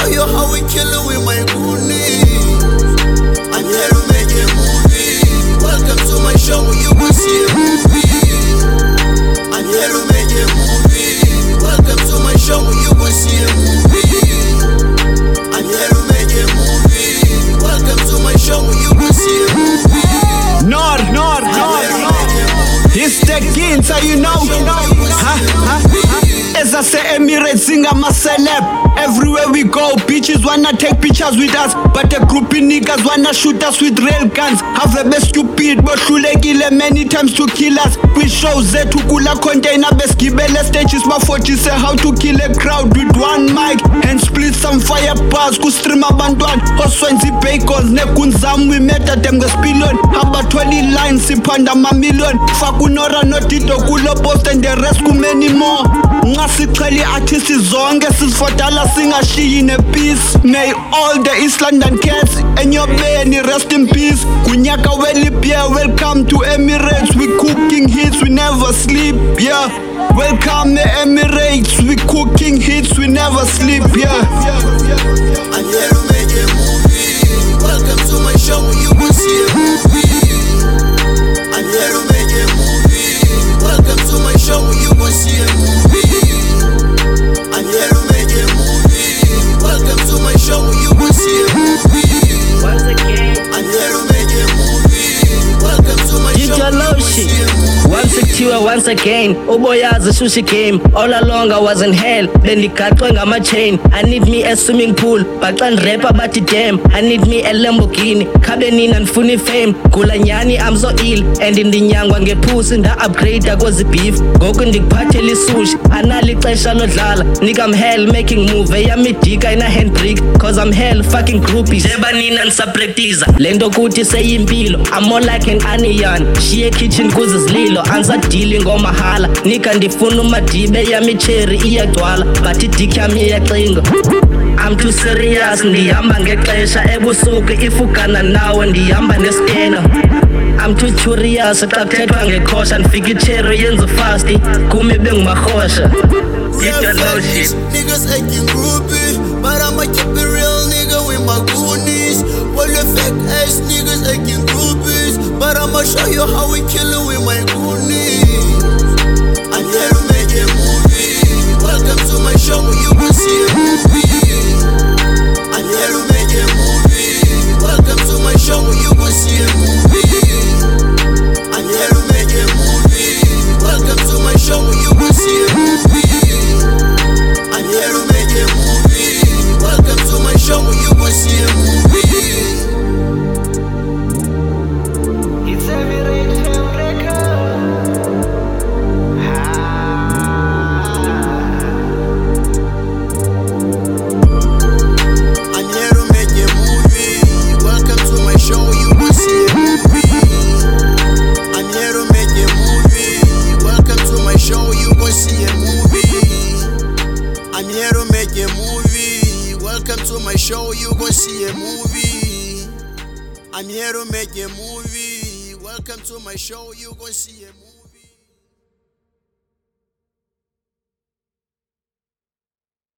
show you how we kill it with my goonies. I'm here to make a movie. Welcome to my show where you will see a movie. I'm here to make a movie. Welcome to my show where you will see a movie. I'm here to make a movie. Welcome to my show where you will see a movie. Nor. It's the Ginza, you know. As I say, Emirates sing, I'm a celeb. Everywhere we go, bitches wanna take pictures with us, but the groupie niggas wanna shoot us with real guns. Have the best stupid, but shulekile many times to kill us. We show zethu kula container beskibele stages, my 40 say how to kill a crowd with one mic and split some fire bars. Ku stream abantwana oswenzi bacons nekunzam, we met at them spilon. About 20 lines siphanda ma million. Fakunora notito kulo post and the rest ku many more. Ngasiqheli artists zonke sisifotala singashiyi ne peace. May all the East London cats and your Benny rest in peace. Kunyaka welipia, welcome to Emirates. We cooking hits, we never sleep, yeah. Welcome to Emirates, we cooking hits, we never sleep, yeah. I'm here to make a movie. Welcome to my show where you will see a movie. I'm here to make a movie. Welcome to my show where you will see a movie. I'm here to make a movie. Welcome to my show where you will see a movie. Once again, I'm here to make a movie. Welcome to my show where you will see a movie. once again, uboyazi sushi game. All along I was in hell, then ndigaxwe ngama chain. I need me a swimming pool, baxa ndirapper bathi damn. I need me a Lamborghini, khabe nina ndifuna fame. Gula nyani I'm so ill, and ndinyangwa ngephusi nda-upgrade kozi beef. Ngoku ndikuphathela isushi, anali ixesha lodlala. Nigga I'm hell making move, eyami dika ina handbrake. Cause I'm hell fucking groupies. Jeba nina nisapractiza, lento kuthi seyimpilo. I'm more like an onion, shiye kitchen kuze zililo. Anza dealing ngomahala, nika ndifuna umadibe yami cherry iyagcwala, but idiki yami iyacinga. I'm too serious, ndihamba ngexesha ebusuku ifukana nawe ndihamba neskena. I'm too curious, xa kuthethwa ngekhosha ndifika icherry yenza fast kume bengumarhosha. Niggas acting groupie, but I'ma keep it real, nigga, with my goonies. All the fake ass niggas acting groupies, but I'ma show you how we kill it with my goonies. I'm here to make a movie. Welcome to my show where you will see a movie. I'm here to make a movie. Welcome to my show where you will see a movie. I'm here to make a movie. Welcome to my show where you will see a movie. I'm here to make a movie. Welcome to my show where you will see a movie. It's Emirates Record. I'm here to make a movie. Welcome to my show where you will see a movie. I'm here to make a movie. Welcome to my show where you will see a movie. I'm here to make a movie. Welcome to my show where you will see a movie. I'm here to make a movie. Welcome to my show where you will see a movie.